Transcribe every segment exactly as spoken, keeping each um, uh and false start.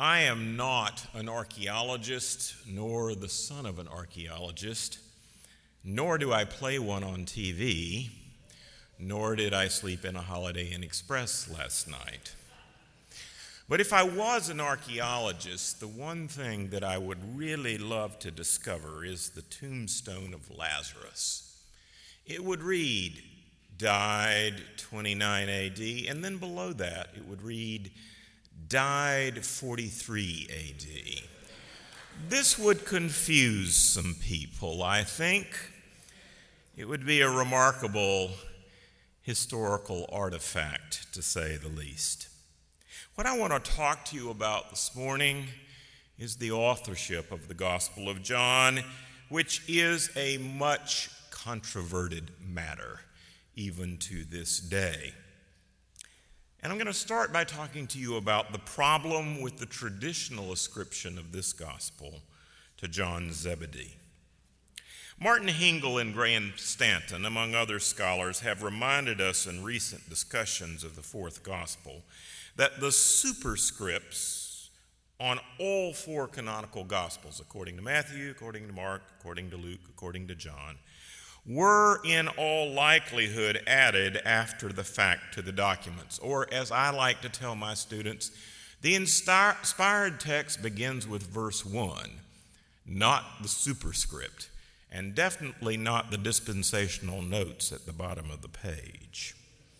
I am not an archaeologist, nor the son of an archaeologist, nor do I play one on T V, nor did I sleep in a Holiday Inn Express last night. But if I was an archaeologist, the one thing that I would really love to discover is the tombstone of Lazarus. It would read, died twenty-nine A D, and then below that it would read, died forty-three A D. This would confuse some people, I think. It would be a remarkable historical artifact, to say the least. What I want to talk to you about this morning is the authorship of the Gospel of John, which is a much controverted matter, even to this day. And I'm going to start by talking to you about the problem with the traditional ascription of this gospel to John Zebedee. Martin Hengel and Graham Stanton, among other scholars, have reminded us in recent discussions of the fourth gospel that the superscripts on all four canonical gospels, according to Matthew, according to Mark, according to Luke, according to John, were in all likelihood added after the fact to the documents. Or, as I like to tell my students, the inspired text begins with verse one, not the superscript, and definitely not the dispensational notes at the bottom of the page.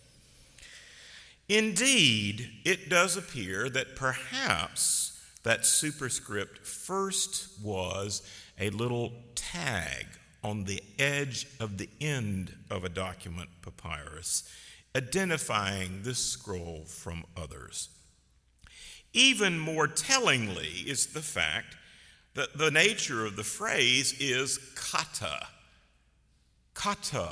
Indeed, it does appear that perhaps that superscript first was a little tag on the edge of the end of a document papyrus, identifying this scroll from others. Even more tellingly is the fact that the nature of the phrase is kata. Kata,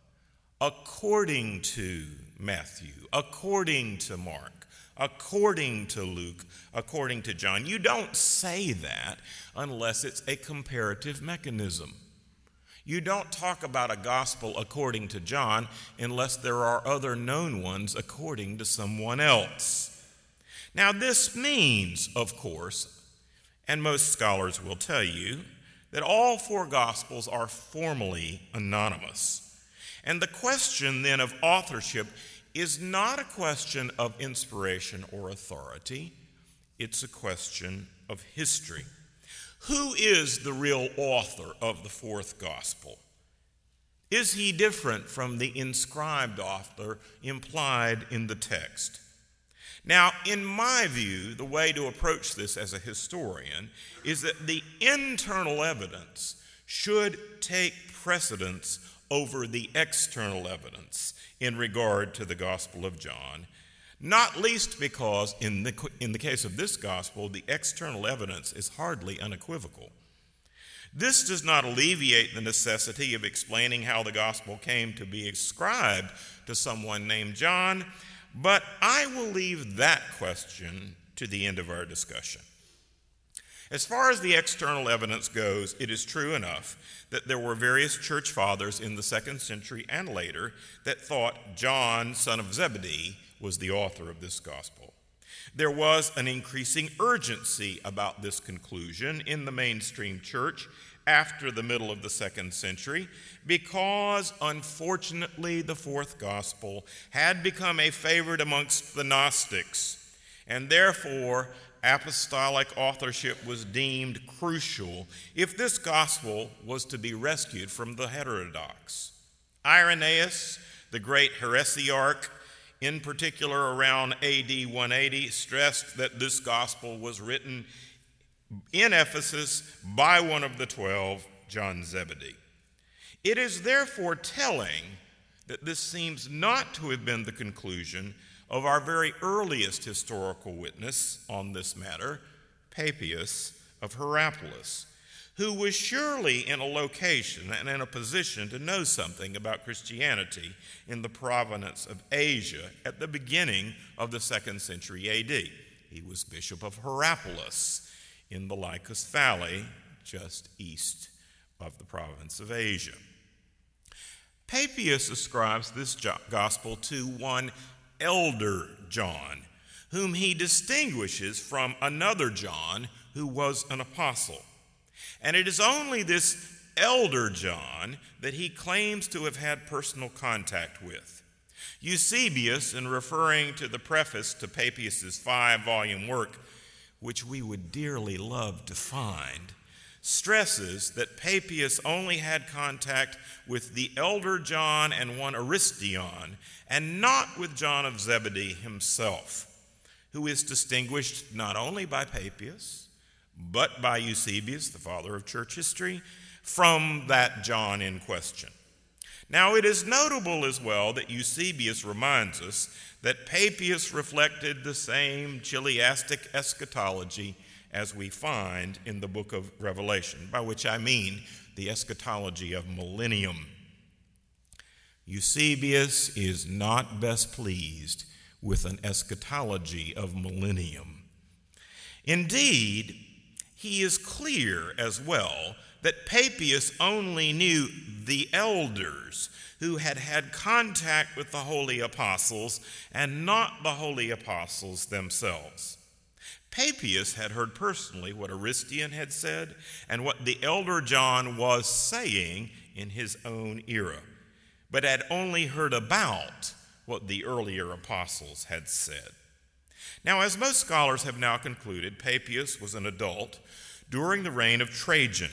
according to Matthew, according to Mark, according to Luke, according to John. You don't say that unless it's a comparative mechanism. You don't talk about a gospel according to John unless there are other known ones according to someone else. Now, this means, of course, and most scholars will tell you, that all four gospels are formally anonymous. And the question then of authorship is not a question of inspiration or authority. It's a question of history. Who is the real author of the fourth gospel? Is he different from the inscribed author implied in the text? Now, in my view, the way to approach this as a historian is that the internal evidence should take precedence over the external evidence in regard to the Gospel of John, not least because in the, in the case of this gospel, the external evidence is hardly unequivocal. This does not alleviate the necessity of explaining how the gospel came to be ascribed to someone named John, but I will leave that question to the end of our discussion. As far as the external evidence goes, it is true enough that there were various church fathers in the second century and later that thought John, son of Zebedee, was the author of this gospel. There was an increasing urgency about this conclusion in the mainstream church after the middle of the second century because, unfortunately, the fourth gospel had become a favorite amongst the Gnostics, and therefore apostolic authorship was deemed crucial if this gospel was to be rescued from the heterodox. Irenaeus, the great heresiarch, in particular around A D one eighty, stressed that this gospel was written in Ephesus by one of the twelve, John Zebedee. It is therefore telling that this seems not to have been the conclusion of our very earliest historical witness on this matter, Papias of Hierapolis, who was surely in a location and in a position to know something about Christianity in the province of Asia at the beginning of the second century A D. He was Bishop of Hierapolis in the Lycus Valley, just east of the province of Asia. Papias ascribes this gospel to one Elder John, whom he distinguishes from another John who was an apostle. And it is only this elder John that he claims to have had personal contact with. Eusebius, in referring to the preface to Papias' five-volume work, which we would dearly love to find, stresses that Papias only had contact with the elder John and one Aristion, and not with John of Zebedee himself, who is distinguished not only by Papias, but by Eusebius, the father of church history, from that John in question. Now, it is notable as well that Eusebius reminds us that Papias reflected the same chiliastic eschatology as we find in the book of Revelation, by which I mean the eschatology of millennium. Eusebius is not best pleased with an eschatology of millennium. Indeed, he is clear as well that Papias only knew the elders who had had contact with the holy apostles and not the holy apostles themselves. Papias had heard personally what Aristion had said and what the elder John was saying in his own era, but had only heard about what the earlier apostles had said. Now, as most scholars have now concluded, Papias was an adult during the reign of Trajan,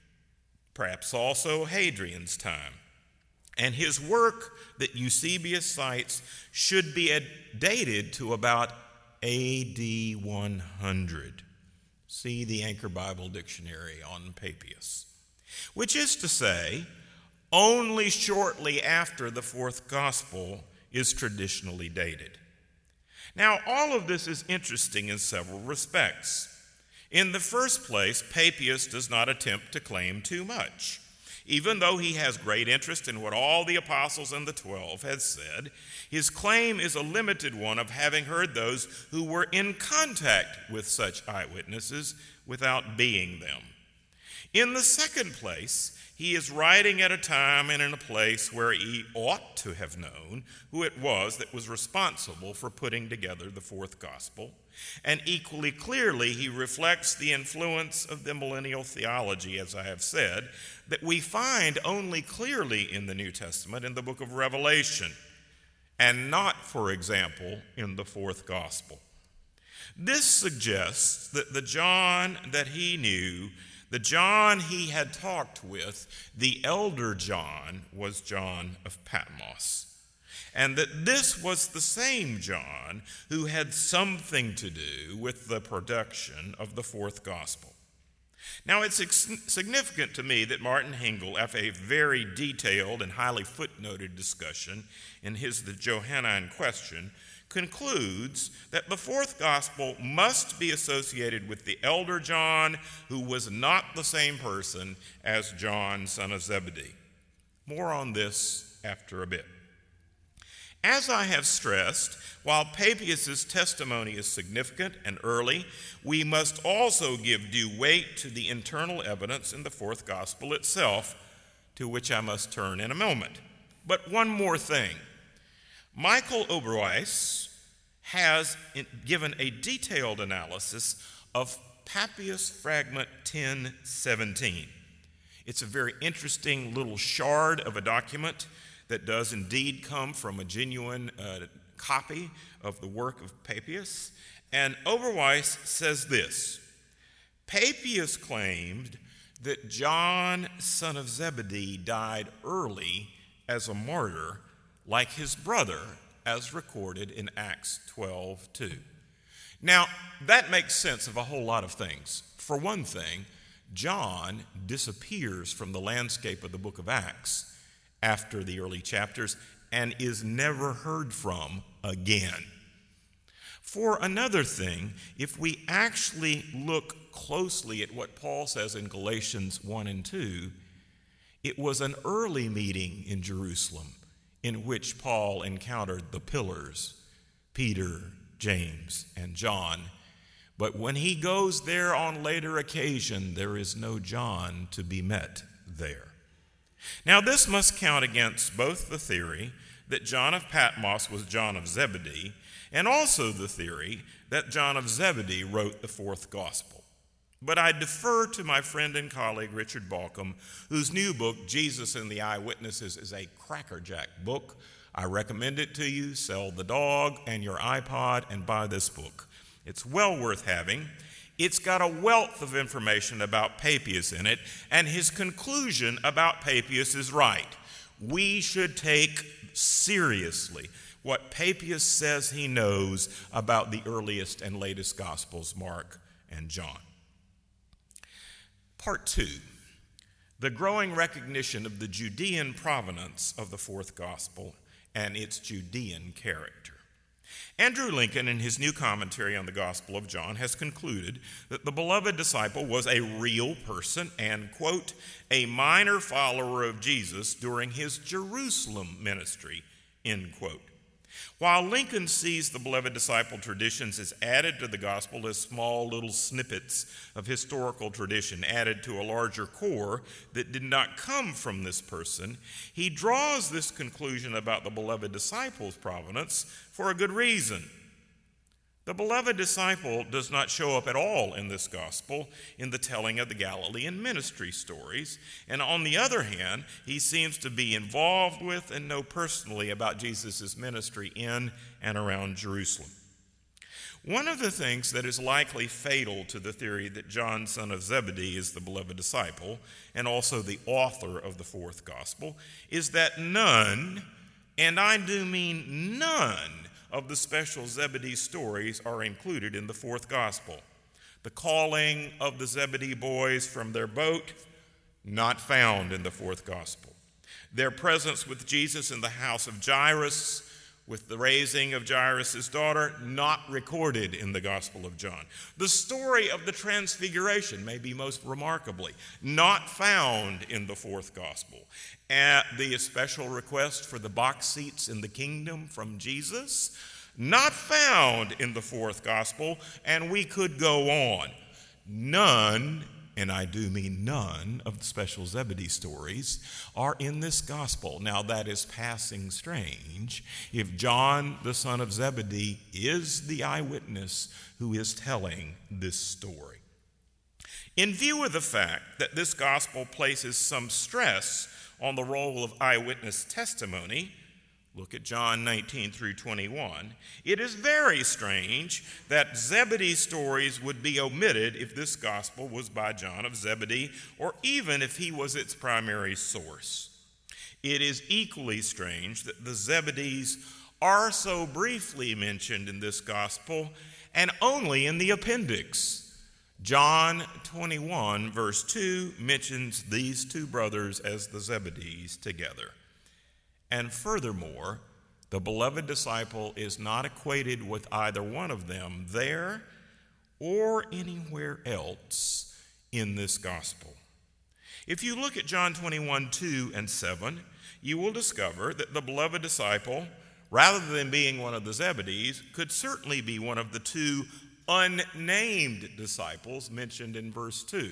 perhaps also Hadrian's time. And his work that Eusebius cites should be dated to about A D one hundred. See the Anchor Bible Dictionary on Papias. Which is to say, only shortly after the fourth gospel is traditionally dated. Now, all of this is interesting in several respects. In the first place, Papias does not attempt to claim too much. Even though he has great interest in what all the apostles and the twelve had said, his claim is a limited one of having heard those who were in contact with such eyewitnesses without being them. In the second place, he is writing at a time and in a place where he ought to have known who it was that was responsible for putting together the fourth gospel. And equally clearly, he reflects the influence of the millennial theology, as I have said, that we find only clearly in the New Testament in the book of Revelation, and not, for example, in the fourth gospel. This suggests that the John that he knew, the John he had talked with, the elder John, was John of Patmos. And that this was the same John who had something to do with the production of the fourth gospel. Now, it's significant to me that Martin Hengel, after a very detailed and highly footnoted discussion in his The Johannine Question, concludes that the fourth gospel must be associated with the elder John, who was not the same person as John, son of Zebedee. More on this after a bit. As I have stressed, while Papias' testimony is significant and early, we must also give due weight to the internal evidence in the fourth gospel itself, to which I must turn in a moment. But one more thing. Michael Oberweis has given a detailed analysis of Papias fragment ten seventeen. It's a very interesting little shard of a document that does indeed come from a genuine uh, copy of the work of Papias. And Oberweis says this: Papias claimed that John, son of Zebedee, died early as a martyr, like his brother, as recorded in Acts twelve two. Now, that makes sense of a whole lot of things. For one thing, John disappears from the landscape of the book of Acts after the early chapters and is never heard from again. For another thing, if we actually look closely at what Paul says in Galatians one and two, it was an early meeting in Jerusalem in which Paul encountered the pillars, Peter, James, and John. But when he goes there on later occasion, there is no John to be met there. Now, this must count against both the theory that John of Patmos was John of Zebedee and also the theory that John of Zebedee wrote the fourth gospel. But I defer to my friend and colleague Richard Bauckham, whose new book, Jesus and the Eyewitnesses, is a crackerjack book. I recommend it to you. Sell the dog and your iPod and buy this book. It's well worth having. It's got a wealth of information about Papias in it, and his conclusion about Papias is right. We should take seriously what Papias says he knows about the earliest and latest Gospels, Mark and John. Part two, the growing recognition of the Judean provenance of the fourth Gospel and its Judean character. Andrew Lincoln, in his new commentary on the Gospel of John, has concluded that the beloved disciple was a real person and, quote, a minor follower of Jesus during his Jerusalem ministry, end quote. While Lincoln sees the beloved disciple traditions as added to the gospel as small little snippets of historical tradition added to a larger core that did not come from this person, he draws this conclusion about the beloved disciple's provenance for a good reason. The beloved disciple does not show up at all in this gospel in the telling of the Galilean ministry stories, and on the other hand, he seems to be involved with and know personally about Jesus' ministry in and around Jerusalem. One of the things that is likely fatal to the theory that John, son of Zebedee, is the beloved disciple and also the author of the fourth gospel is that none, and I do mean none, of the special Zebedee stories are included in the fourth gospel. The calling of the Zebedee boys from their boat, not found in the fourth gospel. Their presence with Jesus in the house of Jairus, with the raising of Jairus' daughter, not recorded in the Gospel of John. The story of the Transfiguration, maybe most remarkably, not found in the fourth gospel. At the special request for the box seats in the kingdom from Jesus, not found in the fourth gospel, and we could go on. None, and I do mean none, of the special Zebedee stories are in this gospel. Now that is passing strange if John, the son of Zebedee, is the eyewitness who is telling this story. In view of the fact that this gospel places some stress on the role of eyewitness testimony, look at John nineteen through twenty-one, it is very strange that Zebedee's stories would be omitted if this gospel was by John of Zebedee, or even if he was its primary source. It is equally strange that the Zebedees are so briefly mentioned in this gospel and only in the appendix. John twenty-one, verse two, mentions these two brothers as the Zebedees together. And furthermore, the beloved disciple is not equated with either one of them there or anywhere else in this gospel. If you look at John twenty-one, two and seven, you will discover that the beloved disciple, rather than being one of the Zebedees, could certainly be one of the two unnamed disciples mentioned in verse two.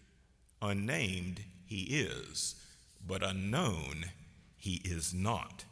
Unnamed he is, but unknown he is not.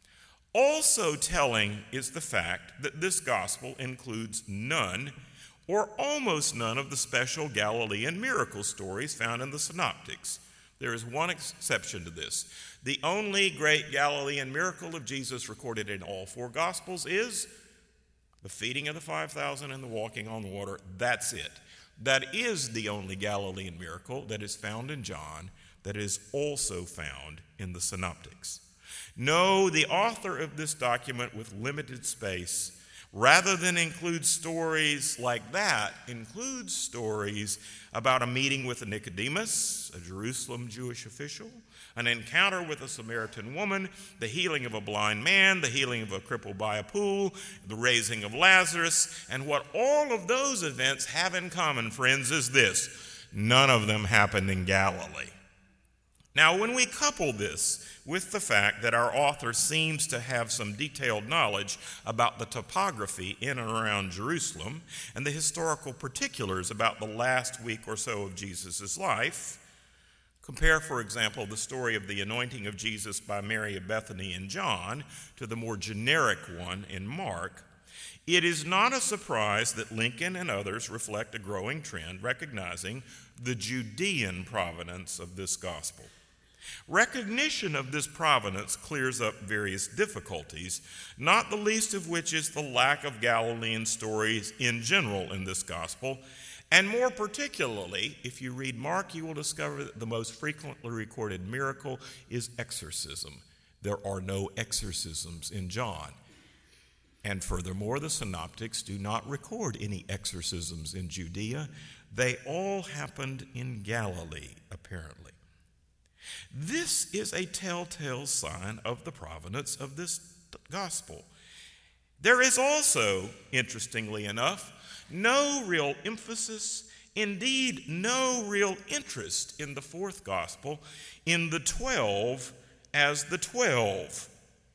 Also telling is the fact that this gospel includes none or almost none of the special Galilean miracle stories found in the synoptics. There is one exception to this. The only great Galilean miracle of Jesus recorded in all four gospels is the feeding of the five thousand and the walking on the water. That's it. That is the only Galilean miracle that is found in John that is also found in the synoptics. No, the author of this document with limited space, rather than include stories like that, includes stories about a meeting with a Nicodemus, a Jerusalem Jewish official, an encounter with a Samaritan woman, the healing of a blind man, the healing of a cripple by a pool, the raising of Lazarus. And what all of those events have in common, friends, is this: none of them happened in Galilee. Now, when we couple this with the fact that our author seems to have some detailed knowledge about the topography in and around Jerusalem and the historical particulars about the last week or so of Jesus' life, compare, for example, the story of the anointing of Jesus by Mary of Bethany in John to the more generic one in Mark, It is not a surprise that Lincoln and others reflect a growing trend recognizing the Judean provenance of this gospel. Recognition of this provenance clears up various difficulties, not the least of which is the lack of Galilean stories in general in this gospel. And more particularly, if you read Mark, you will discover that the most frequently recorded miracle is exorcism. There are no exorcisms in John. And furthermore, the synoptics do not record any exorcisms in Judea. They all happened in Galilee, apparently. This is a telltale sign of the provenance of this gospel. There is also, interestingly enough, no real emphasis, indeed no real interest in the fourth gospel, in the twelve as the twelve.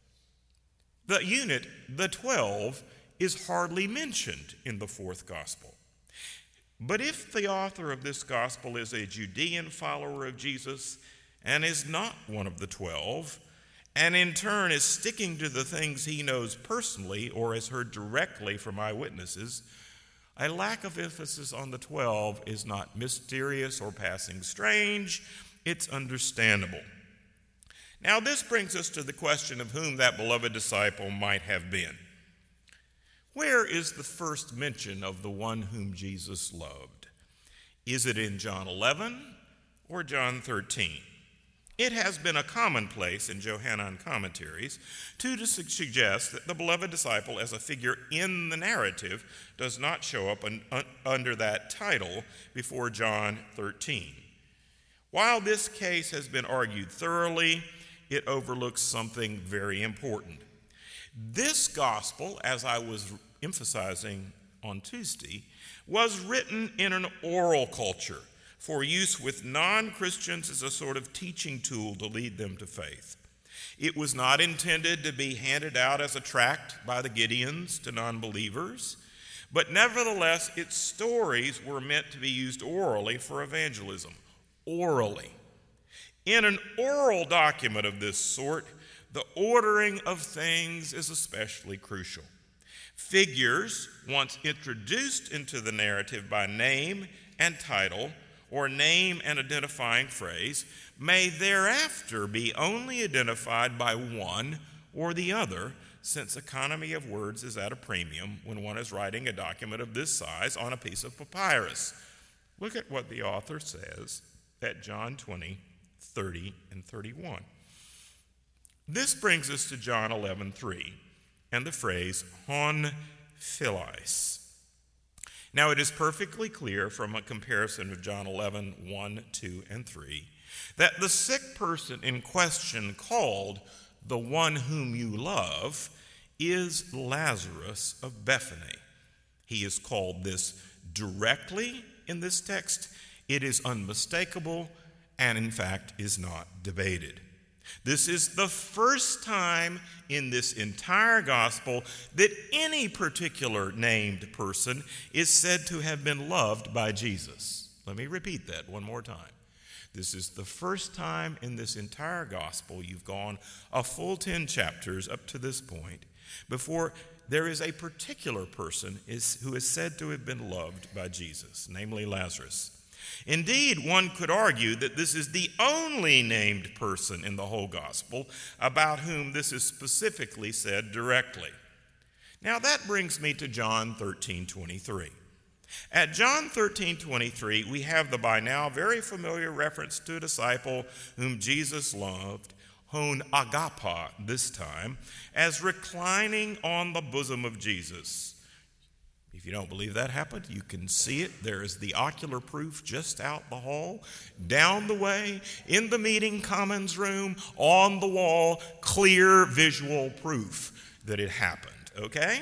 The unit, the twelve, is hardly mentioned in the fourth gospel. But if the author of this gospel is a Judean follower of Jesus and is not one of the twelve, and in turn is sticking to the things he knows personally or has heard directly from eyewitnesses, a lack of emphasis on the twelve is not mysterious or passing strange. It's understandable. Now, this brings us to the question of whom that beloved disciple might have been. Where is the first mention of the one whom Jesus loved? Is it in John eleven or John thirteen? It has been a commonplace in Johannine commentaries to suggest that the beloved disciple as a figure in the narrative does not show up un- un- under that title before John thirteen. While this case has been argued thoroughly, it overlooks something very important. This gospel, as I was emphasizing on Tuesday, was written in an oral culture for use with non-Christians as a sort of teaching tool to lead them to faith. It was not intended to be handed out as a tract by the Gideons to non-believers, but nevertheless, its stories were meant to be used orally for evangelism. Orally. In an oral document of this sort, the ordering of things is especially crucial. Figures, once introduced into the narrative by name and title, or name and identifying phrase, may thereafter be only identified by one or the other, since economy of words is at a premium when one is writing a document of this size on a piece of papyrus. Look at what the author says at John twenty, thirty, and thirty-one. This brings us to John eleven three and the phrase hon philais. Now, it is perfectly clear from a comparison of John eleven one, two, and three that the sick person in question called the one whom you love is Lazarus of Bethany. He is called this directly in this text. It is unmistakable and, in fact, is not debated. This is the first time in this entire gospel that any particular named person is said to have been loved by Jesus. Let me repeat that one more time. This is the first time in this entire gospel, you've gone a full ten chapters up to this point, before there is a particular person is, who is said to have been loved by Jesus, namely Lazarus. Indeed, one could argue that this is the only named person in the whole gospel about whom this is specifically said directly. Now that brings me to John thirteen twenty-three. At John thirteen twenty-three, we have the by now very familiar reference to a disciple whom Jesus loved, hon agapa this time, as reclining on the bosom of Jesus. If you don't believe that happened, you can see it. There is the ocular proof just out the hall, down the way, in the meeting commons room, on the wall, clear visual proof that it happened, okay?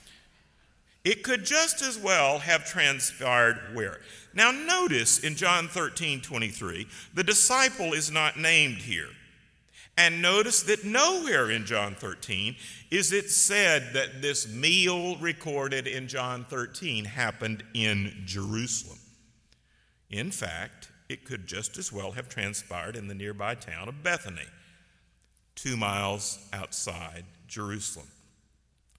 It could just as well have transpired where? Now notice in John thirteen twenty-three, the disciple is not named here. And notice that nowhere in John thirteen is it said that this meal recorded in John thirteen happened in Jerusalem. In fact, it could just as well have transpired in the nearby town of Bethany, two miles outside Jerusalem.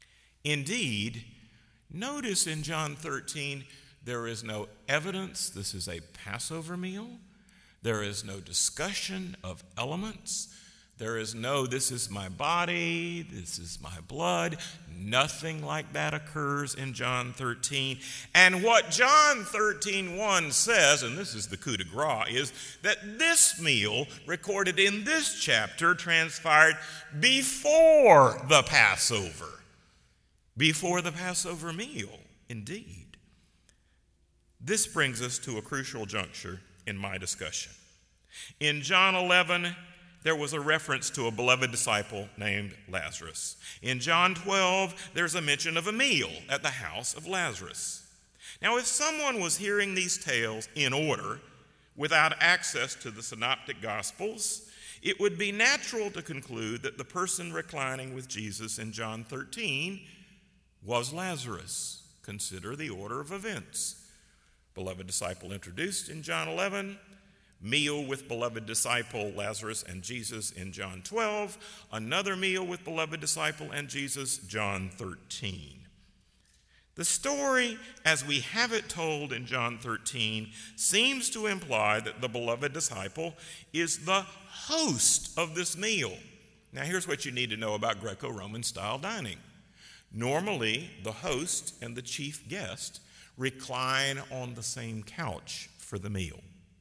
Indeed, notice in John thirteen, there is no evidence this is a Passover meal. There is no discussion of elements. There is no, this is my body, this is my blood. Nothing like that occurs in John thirteen. And what John thirteen one says, and this is the coup de grace, is that this meal recorded in this chapter transpired before the Passover. Before the Passover meal, indeed. This brings us to a crucial juncture in my discussion. In John eleven, there was a reference to a beloved disciple named Lazarus. In John twelve, there's a mention of a meal at the house of Lazarus. Now, if someone was hearing these tales in order, without access to the synoptic gospels, it would be natural to conclude that the person reclining with Jesus in John thirteen was Lazarus. Consider the order of events. Beloved disciple introduced in John eleven, meal with beloved disciple Lazarus and Jesus in John twelve, another meal with beloved disciple and Jesus, John thirteen. The story, as we have it told in John thirteen, seems to imply that the beloved disciple is the host of this meal. Now, here's what you need to know about Greco-Roman style dining. Normally, the host and the chief guest recline on the same couch for the meal.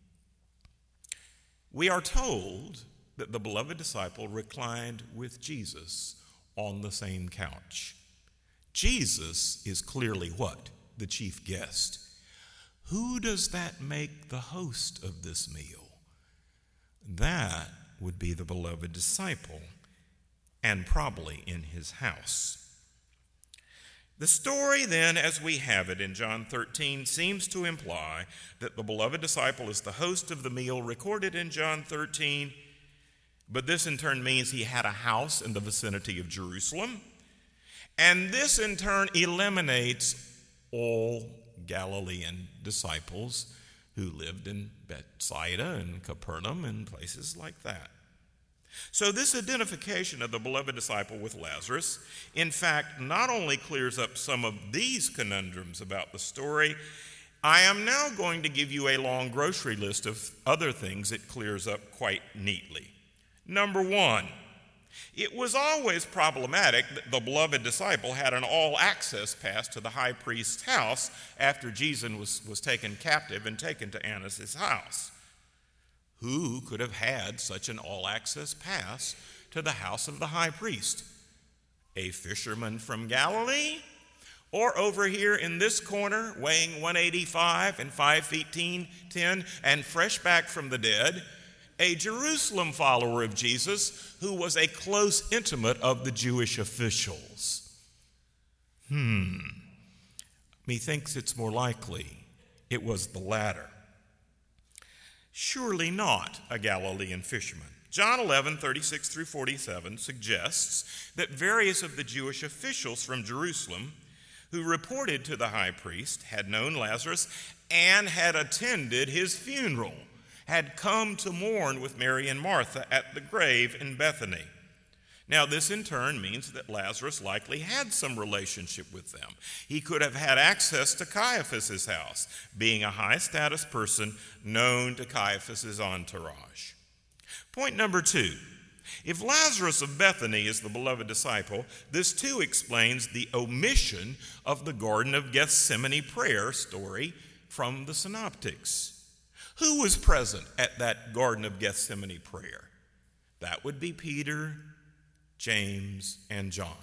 We are told that the beloved disciple reclined with Jesus on the same couch. Jesus is clearly what? The chief guest. Who does that make the host of this meal? That would be the beloved disciple, and probably in his house. The story then, as we have it in John thirteen, seems to imply that the beloved disciple is the host of the meal recorded in John thirteen, but this in turn means he had a house in the vicinity of Jerusalem, and this in turn eliminates all Galilean disciples who lived in Bethsaida and Capernaum and places like that. So this identification of the beloved disciple with Lazarus, in fact, not only clears up some of these conundrums about the story, I am now going to give you a long grocery list of other things it clears up quite neatly. Number one, it was always problematic that the beloved disciple had an all-access pass to the high priest's house after Jesus was, was taken captive and taken to Annas' house. Who could have had such an all-access pass to the house of the high priest? A fisherman from Galilee? Or over here in this corner, weighing one eighty-five and five feet ten and fresh back from the dead, a Jerusalem follower of Jesus who was a close intimate of the Jewish officials? Hmm. Methinks it's more likely it was the latter. Surely not a Galilean fisherman. John eleven, thirty-six through forty-seven suggests that various of the Jewish officials from Jerusalem who reported to the high priest had known Lazarus and had attended his funeral, had come to mourn with Mary and Martha at the grave in Bethany. Now, this in turn means that Lazarus likely had some relationship with them. He could have had access to Caiaphas' house, being a high-status person known to Caiaphas' entourage. Point number two, if Lazarus of Bethany is the beloved disciple, this too explains the omission of the Garden of Gethsemane prayer story from the synoptics. Who was present at that Garden of Gethsemane prayer? That would be Peter, James, and John.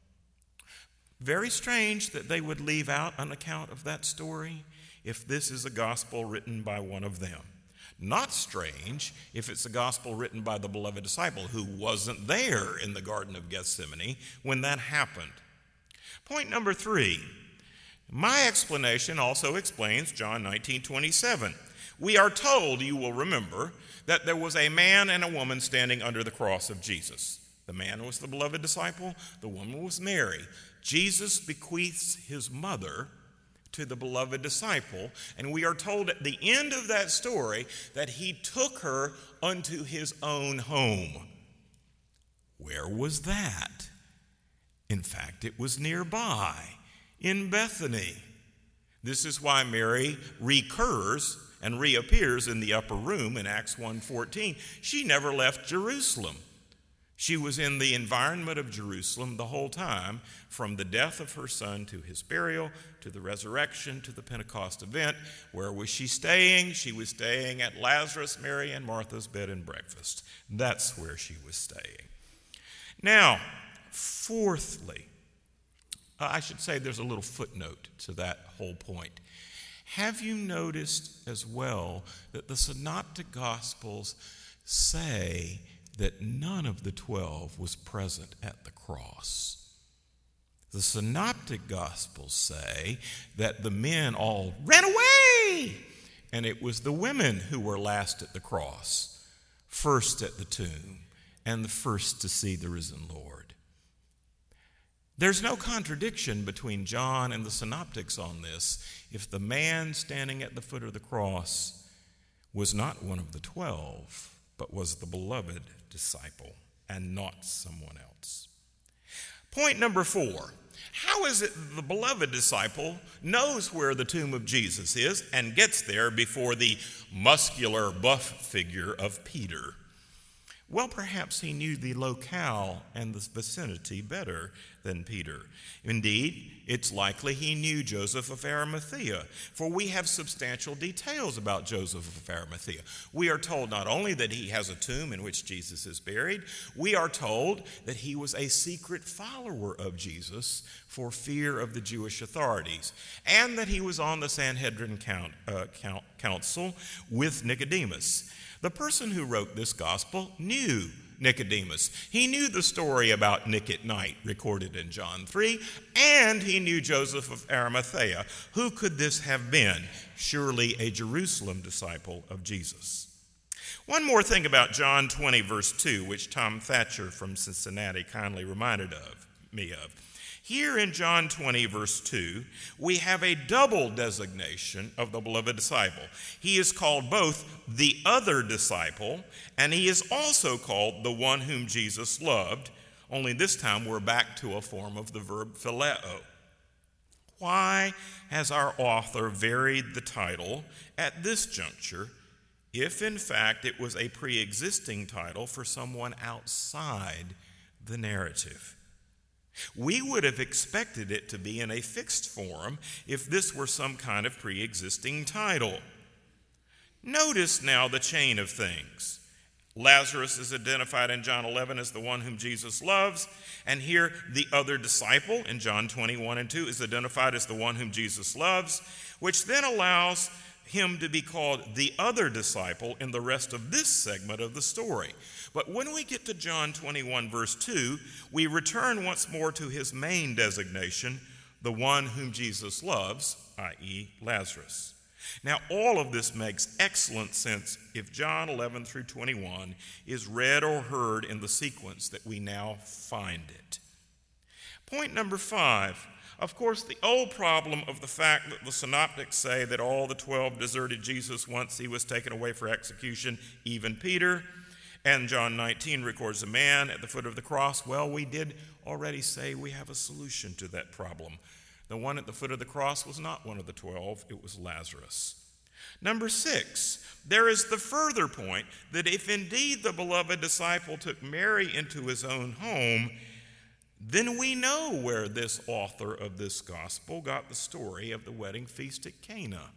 Very strange that they would leave out an account of that story if this is a gospel written by one of them. Not strange if it's a gospel written by the beloved disciple who wasn't there in the Garden of Gethsemane when that happened. Point number three, my explanation also explains John nineteen twenty-seven. We are told, you will remember, that there was a man and a woman standing under the cross of Jesus. The man was the beloved disciple, the woman was Mary. Jesus bequeaths his mother to the beloved disciple, and we are told at the end of that story that he took her unto his own home. Where was that? In fact, it was nearby, in Bethany. This is why Mary recurs and reappears in the upper room in Acts one fourteen. She never left Jerusalem. She was in the environment of Jerusalem the whole time, from the death of her son to his burial, to the resurrection, to the Pentecost event. Where was she staying? She was staying at Lazarus, Mary, and Martha's bed and breakfast. That's where she was staying. Now, fourthly, I should say there's a little footnote to that whole point. Have you noticed as well that the Synoptic Gospels say that none of the twelve was present at the cross? The Synoptic Gospels say that the men all ran away, and it was the women who were last at the cross, first at the tomb, and the first to see the risen Lord. There's no contradiction between John and the Synoptics on this. If the man standing at the foot of the cross was not one of the twelve, but was the beloved disciple and not someone else. Point number four. How is it the beloved disciple knows where the tomb of Jesus is and gets there before the muscular, buff figure of Peter? Well, perhaps he knew the locale and the vicinity better than Peter. Indeed, it's likely he knew Joseph of Arimathea, for we have substantial details about Joseph of Arimathea. We are told not only that he has a tomb in which Jesus is buried, we are told that he was a secret follower of Jesus for fear of the Jewish authorities, and that he was on the Sanhedrin count, uh, count, council with Nicodemus. The person who wrote this gospel knew Nicodemus. He knew the story about Nick at night recorded in John three, and he knew Joseph of Arimathea. Who could this have been? Surely a Jerusalem disciple of Jesus. One more thing about John twenty, verse two, which Tom Thatcher from Cincinnati kindly reminded of me of. Here in John twenty, verse two, we have a double designation of the beloved disciple. He is called both the other disciple, and he is also called the one whom Jesus loved, only this time we're back to a form of the verb phileo. Why has our author varied the title at this juncture, if in fact it was a pre-existing title for someone outside the narrative? We would have expected it to be in a fixed form if this were some kind of pre-existing title. Notice now the chain of things. Lazarus is identified in John eleven as the one whom Jesus loves, and here the other disciple in John twenty-one and two is identified as the one whom Jesus loves, which then allows him to be called the other disciple in the rest of this segment of the story. But when we get to John twenty-one, verse two, we return once more to his main designation, the one whom Jesus loves, that is. Lazarus. Now, all of this makes excellent sense if John eleven through twenty-one is read or heard in the sequence that we now find it. Point number five. Of course, the old problem of the fact that the synoptics say that all the twelve deserted Jesus once he was taken away for execution, even Peter, and John nineteen records a man at the foot of the cross. Well, we did already say we have a solution to that problem. The one at the foot of the cross was not one of the twelve, it was Lazarus. Number six, there is the further point that if indeed the beloved disciple took Mary into his own home, then we know where this author of this gospel got the story of the wedding feast at Cana.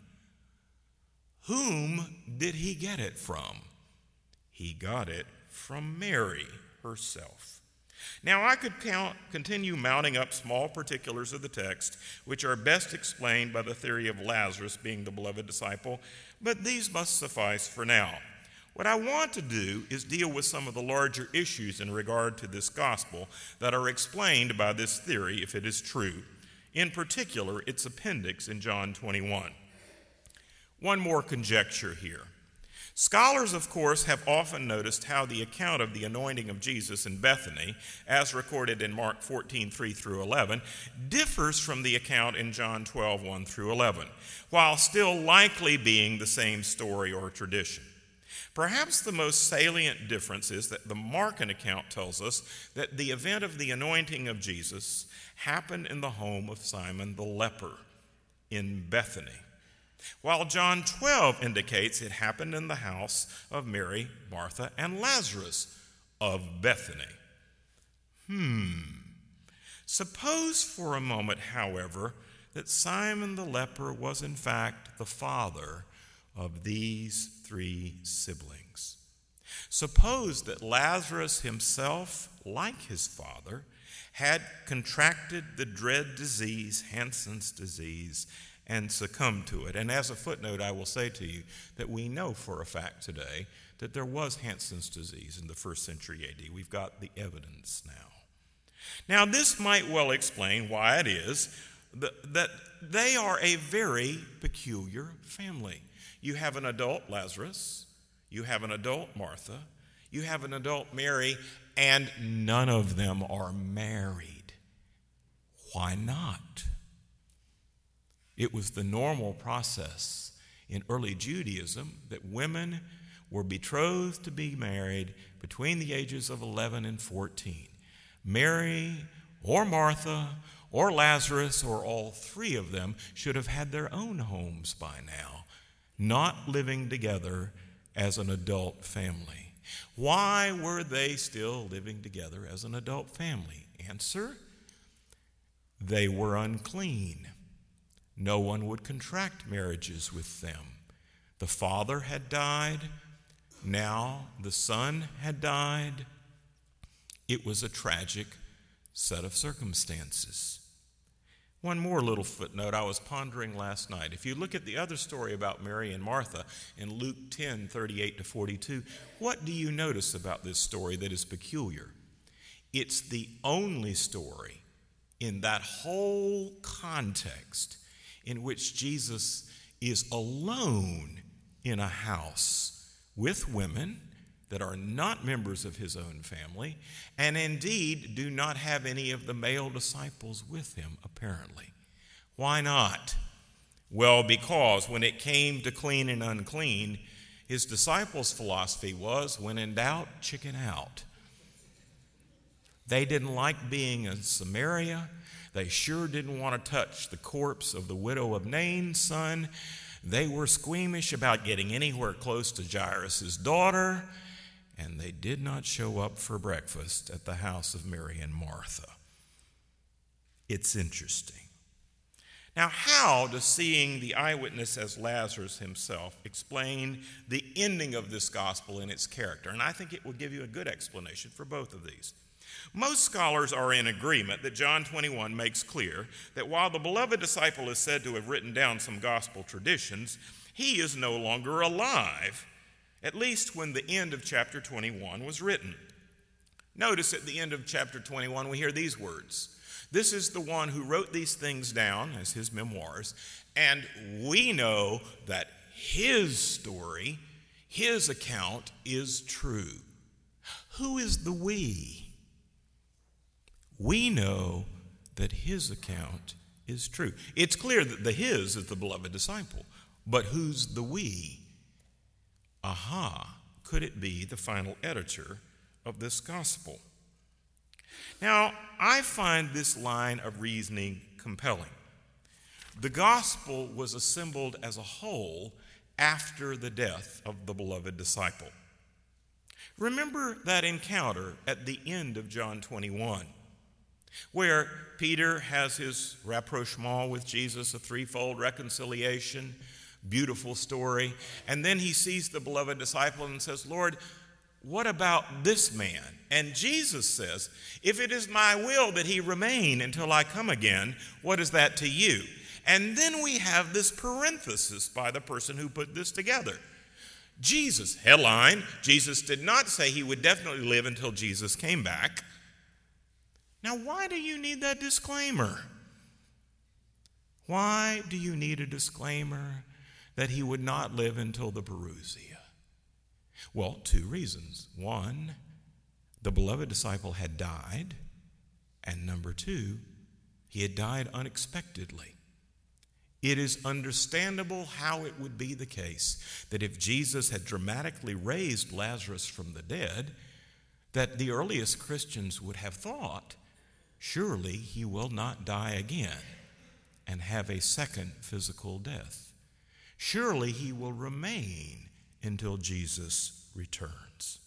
Whom did he get it from? He got it from Mary herself. Now, I could count, continue mounting up small particulars of the text, which are best explained by the theory of Lazarus being the beloved disciple, but these must suffice for now. What I want to do is deal with some of the larger issues in regard to this gospel that are explained by this theory, if it is true. In particular, its appendix in John twenty-one. One more conjecture here. Scholars, of course, have often noticed how the account of the anointing of Jesus in Bethany, as recorded in Mark fourteen, three through eleven, differs from the account in John twelve, one through eleven, while still likely being the same story or tradition. Perhaps the most salient difference is that the Markan account tells us that the event of the anointing of Jesus happened in the home of Simon the leper in Bethany, while John twelve indicates it happened in the house of Mary, Martha, and Lazarus of Bethany. Hmm. Suppose for a moment, however, that Simon the leper was in fact the father of these three siblings. Suppose that Lazarus himself, like his father, had contracted the dread disease, Hansen's disease, and succumbed to it. And as a footnote, I will say to you that we know for a fact today that there was Hansen's disease in the first century A D. We've got the evidence now. Now, this might well explain why it is that they are a very peculiar family. You have an adult Lazarus, you have an adult Martha, you have an adult Mary, and none of them are married. Why not? It was the normal process in early Judaism that women were betrothed to be married between the ages of eleven and fourteen. Mary or Martha or Lazarus or all three of them should have had their own homes by now, not living together as an adult family. Why were they still living together as an adult family? Answer: they were unclean. No one would contract marriages with them. The father had died. Now the son had died. It was a tragic set of circumstances. One more little footnote I was pondering last night. If you look at the other story about Mary and Martha in Luke ten, thirty-eight to forty-two, what do you notice about this story that is peculiar? It's the only story in that whole context in which Jesus is alone in a house with women that are not members of his own family, and indeed do not have any of the male disciples with him, apparently. Why not? Well, because when it came to clean and unclean, his disciples' philosophy was, when in doubt, chicken out. They didn't like being in Samaria. They sure didn't want to touch the corpse of the widow of Nain's son. They were squeamish about getting anywhere close to Jairus' daughter, and they did not show up for breakfast at the house of Mary and Martha. It's interesting. Now, how does seeing the eyewitness as Lazarus himself explain the ending of this gospel and its character? And I think it will give you a good explanation for both of these. Most scholars are in agreement that John twenty-one makes clear that while the beloved disciple is said to have written down some gospel traditions, he is no longer alive, at least when the end of chapter twenty-one was written. Notice at the end of chapter twenty-one, we hear these words: "This is the one who wrote these things down," as his memoirs, "and we know that his story, his account is true." Who is the we? We know that his account is true. It's clear that the his is the beloved disciple, but who's the we? Aha, could it be the final editor of this gospel? Now, I find this line of reasoning compelling. The gospel was assembled as a whole after the death of the beloved disciple. Remember that encounter at the end of John twenty-one, where Peter has his rapprochement with Jesus, a threefold reconciliation, beautiful story, and then he sees the beloved disciple and says, "Lord, what about this man?" And Jesus says, "If it is my will that he remain until I come again, what is that to you?" And then we have this parenthesis by the person who put this together. Jesus, headline, Jesus did not say he would definitely live until Jesus came back. Now, why do you need that disclaimer? Why do you need a disclaimer that he would not live until the Parousia? Well, two reasons. One, the beloved disciple had died, and number two, he had died unexpectedly. It is understandable how it would be the case that if Jesus had dramatically raised Lazarus from the dead, that the earliest Christians would have thought, surely he will not die again and have a second physical death. Surely he will remain until Jesus returns.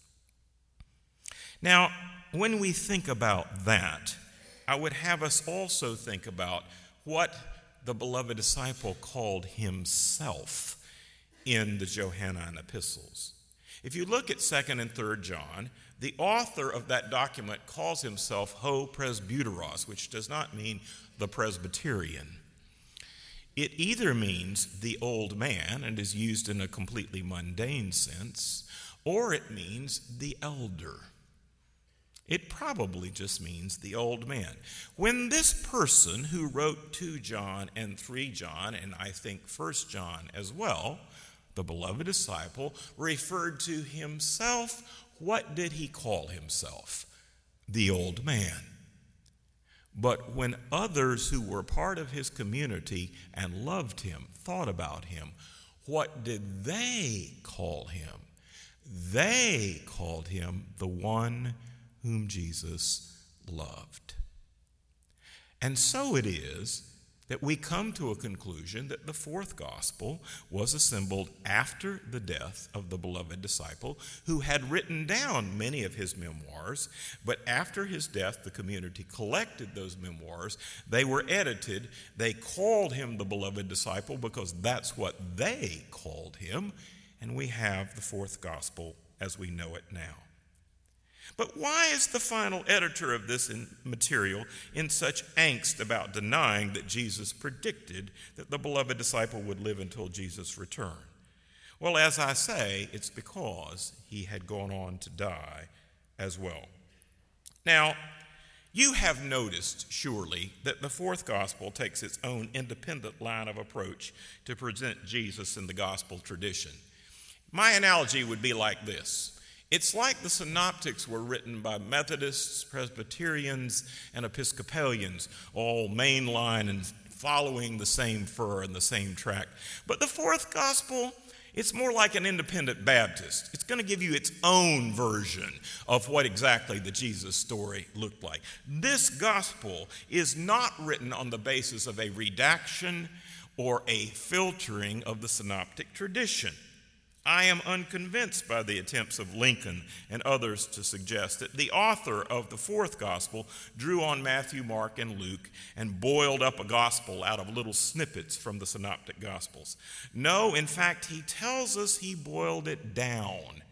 Now, when we think about that, I would have us also think about what the beloved disciple called himself in the Johannine epistles. If you look at second and third John, the author of that document calls himself ho presbyteros, which does not mean the Presbyterian. It either means the old man and is used in a completely mundane sense, or it means the elder. It probably just means the old man. When this person who wrote two John and three John, and I think first John as well, the beloved disciple, referred to himself, what did he call himself? The old man. But when others who were part of his community and loved him, thought about him, what did they call him? They called him the one whom Jesus loved. And so it is that we come to a conclusion that the fourth gospel was assembled after the death of the beloved disciple, who had written down many of his memoirs, but after his death, the community collected those memoirs. They were edited. They called him the beloved disciple because that's what they called him, and we have the fourth gospel as we know it now. But why is the final editor of this material in such angst about denying that Jesus predicted that the beloved disciple would live until Jesus' return? Well, as I say, it's because he had gone on to die as well. Now, you have noticed, surely, that the fourth gospel takes its own independent line of approach to present Jesus in the gospel tradition. My analogy would be like this. It's like the synoptics were written by Methodists, Presbyterians, and Episcopalians, all mainline and following the same fur and the same track. But the fourth gospel, it's more like an independent Baptist. It's going to give you its own version of what exactly the Jesus story looked like. This gospel is not written on the basis of a redaction or a filtering of the synoptic tradition. I am unconvinced by the attempts of Lincoln and others to suggest that the author of the fourth gospel drew on Matthew, Mark, and Luke and boiled up a gospel out of little snippets from the synoptic gospels. No, in fact, he tells us he boiled it down.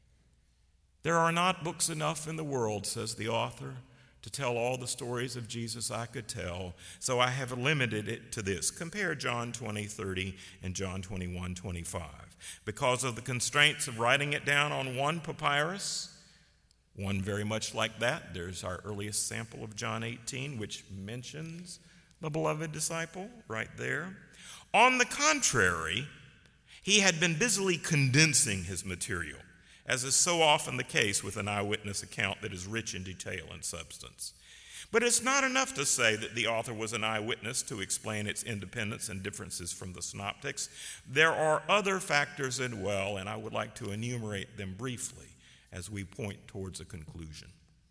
There are not books enough in the world, says the author, to tell all the stories of Jesus I could tell, so I have limited it to this. Compare John twenty, thirty and John twenty-one, twenty-five. Because of the constraints of writing it down on one papyrus, one very much like that, there's our earliest sample of John eighteen, which mentions the beloved disciple right there. On the contrary, he had been busily condensing his material, as is so often the case with an eyewitness account that is rich in detail and substance. But it's not enough to say that the author was an eyewitness to explain its independence and differences from the synoptics. There are other factors as well, and I would like to enumerate them briefly as we point towards a conclusion.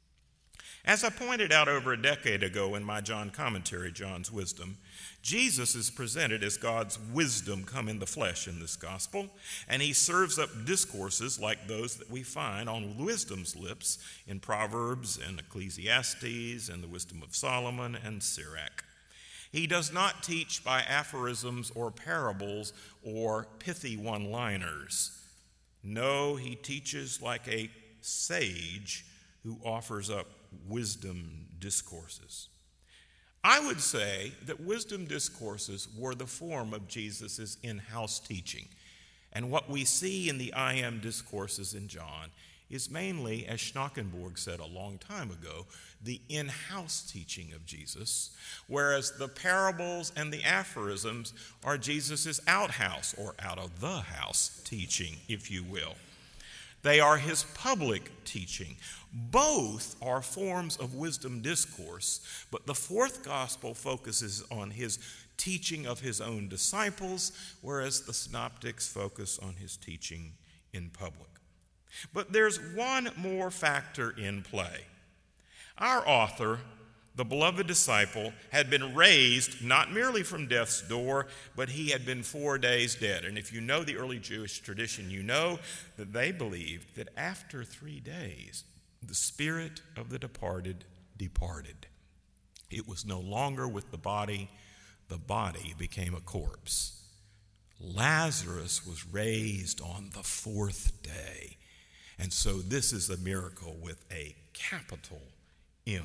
As I pointed out over a decade ago in my John commentary, John's Wisdom, Jesus is presented as God's wisdom come in the flesh in this gospel, and he serves up discourses like those that we find on wisdom's lips in Proverbs and Ecclesiastes and the Wisdom of Solomon and Sirach. He does not teach by aphorisms or parables or pithy one-liners. No, he teaches like a sage who offers up wisdom discourses. I would say that wisdom discourses were the form of Jesus' in-house teaching. And what we see in the I Am discourses in John is mainly, as Schnackenborg said a long time ago, the in-house teaching of Jesus, whereas the parables and the aphorisms are Jesus' outhouse or out of the house teaching, if you will. They are his public teaching. Both are forms of wisdom discourse, but the fourth gospel focuses on his teaching of his own disciples, whereas the synoptics focus on his teaching in public. But there's one more factor in play. Our author, the beloved disciple, had been raised not merely from death's door, but he had been four days dead. And if you know the early Jewish tradition, you know that they believed that after three days, the spirit of the departed departed. It was no longer with the body. The body became a corpse. Lazarus was raised on the fourth day. And so this is a miracle with a capital M.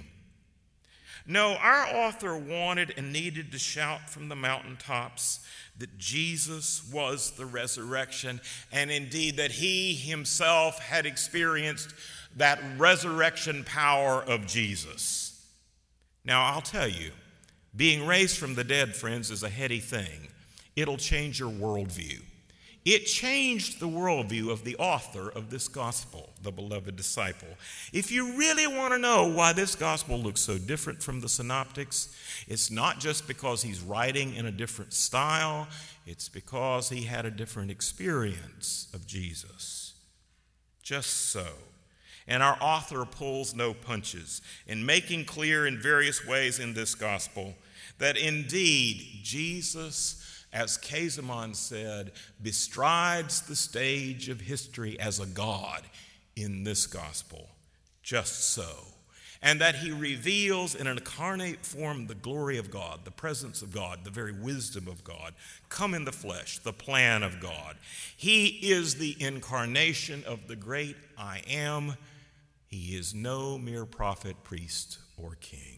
No, our author wanted and needed to shout from the mountaintops that Jesus was the resurrection, and indeed that he himself had experienced that resurrection power of Jesus. Now, I'll tell you, being raised from the dead, friends, is a heady thing. It'll change your worldview. It changed the worldview of the author of this gospel, the beloved disciple. If you really want to know why this gospel looks so different from the synoptics, it's not just because he's writing in a different style, it's because he had a different experience of Jesus. Just so. And our author pulls no punches in making clear in various ways in this gospel that indeed Jesus, as Casamon said, bestrides the stage of history as a God in this gospel, just so. And that he reveals in an incarnate form the glory of God, the presence of God, the very wisdom of God, come in the flesh, the plan of God. He is the incarnation of the great I Am. He is no mere prophet, priest, or king.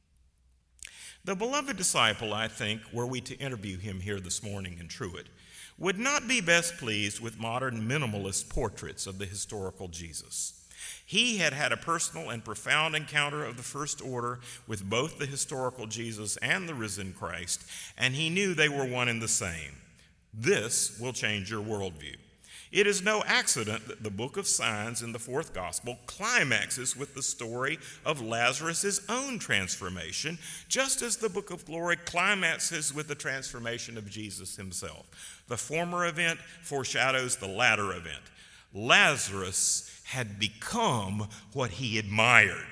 The beloved disciple, I think, were we to interview him here this morning in Truett, would not be best pleased with modern minimalist portraits of the historical Jesus. He had had a personal and profound encounter of the first order with both the historical Jesus and the risen Christ, and he knew they were one and the same. This will change your worldview. It is no accident that the book of signs in the fourth gospel climaxes with the story of Lazarus' own transformation, just as the book of glory climaxes with the transformation of Jesus himself. The former event foreshadows the latter event. Lazarus had become what he admired.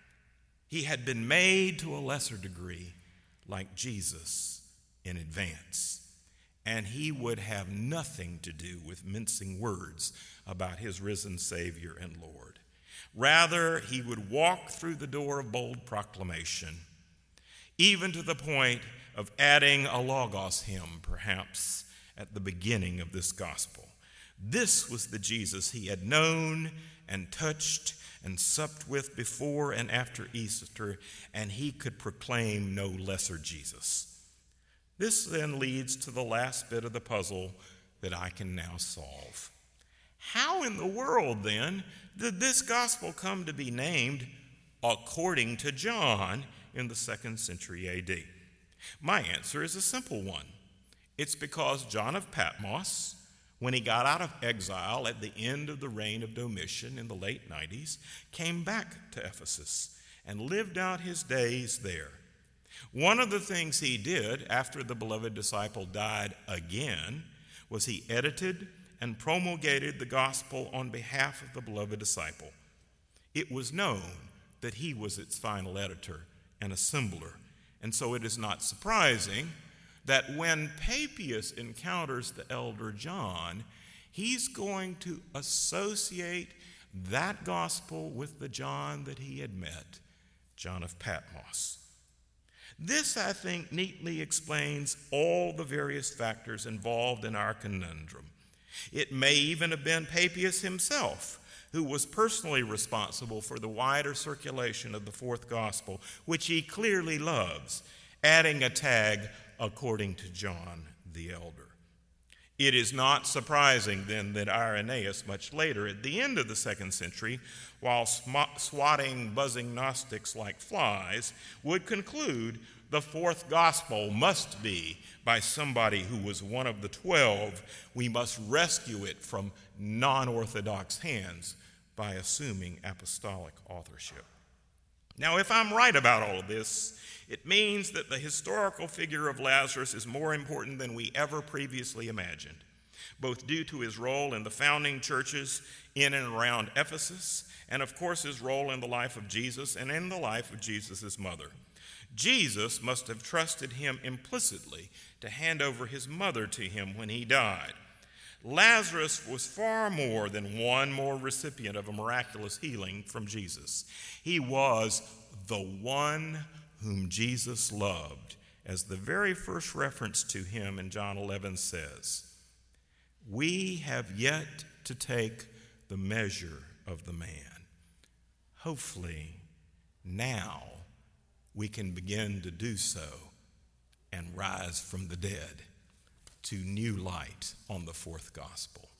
He had been made to a lesser degree like Jesus in advance. And he would have nothing to do with mincing words about his risen Savior and Lord. Rather, he would walk through the door of bold proclamation, even to the point of adding a Logos hymn, perhaps, at the beginning of this gospel. This was the Jesus he had known and touched and supped with before and after Easter, and he could proclaim no lesser Jesus. This then leads to the last bit of the puzzle that I can now solve. How in the world, then, did this gospel come to be named according to John in the second century A D? My answer is a simple one. It's because John of Patmos, when he got out of exile at the end of the reign of Domitian in the late nineties, came back to Ephesus and lived out his days there. One of the things he did after the beloved disciple died again was he edited and promulgated the gospel on behalf of the beloved disciple. It was known that he was its final editor and assembler, and so it is not surprising that when Papias encounters the elder John, he's going to associate that gospel with the John that he had met, John of Patmos. This, I think, neatly explains all the various factors involved in our conundrum. It may even have been Papias himself who was personally responsible for the wider circulation of the fourth gospel, which he clearly loves, adding a tag, according to John the Elder. It is not surprising, then, that Irenaeus, much later, at the end of the second century, while swatting buzzing Gnostics like flies, would conclude the fourth gospel must be by somebody who was one of the twelve. We must rescue it from non-orthodox hands by assuming apostolic authorship. Now, if I'm right about all of this, it means that the historical figure of Lazarus is more important than we ever previously imagined, both due to his role in the founding churches in and around Ephesus, and of course his role in the life of Jesus and in the life of Jesus' mother. Jesus must have trusted him implicitly to hand over his mother to him when he died. Lazarus was far more than one more recipient of a miraculous healing from Jesus. He was the one whom Jesus loved, as the very first reference to him in John eleven says. We have yet to take the measure of the man. Hopefully, now we can begin to do so and rise from the dead to new light on the fourth gospel.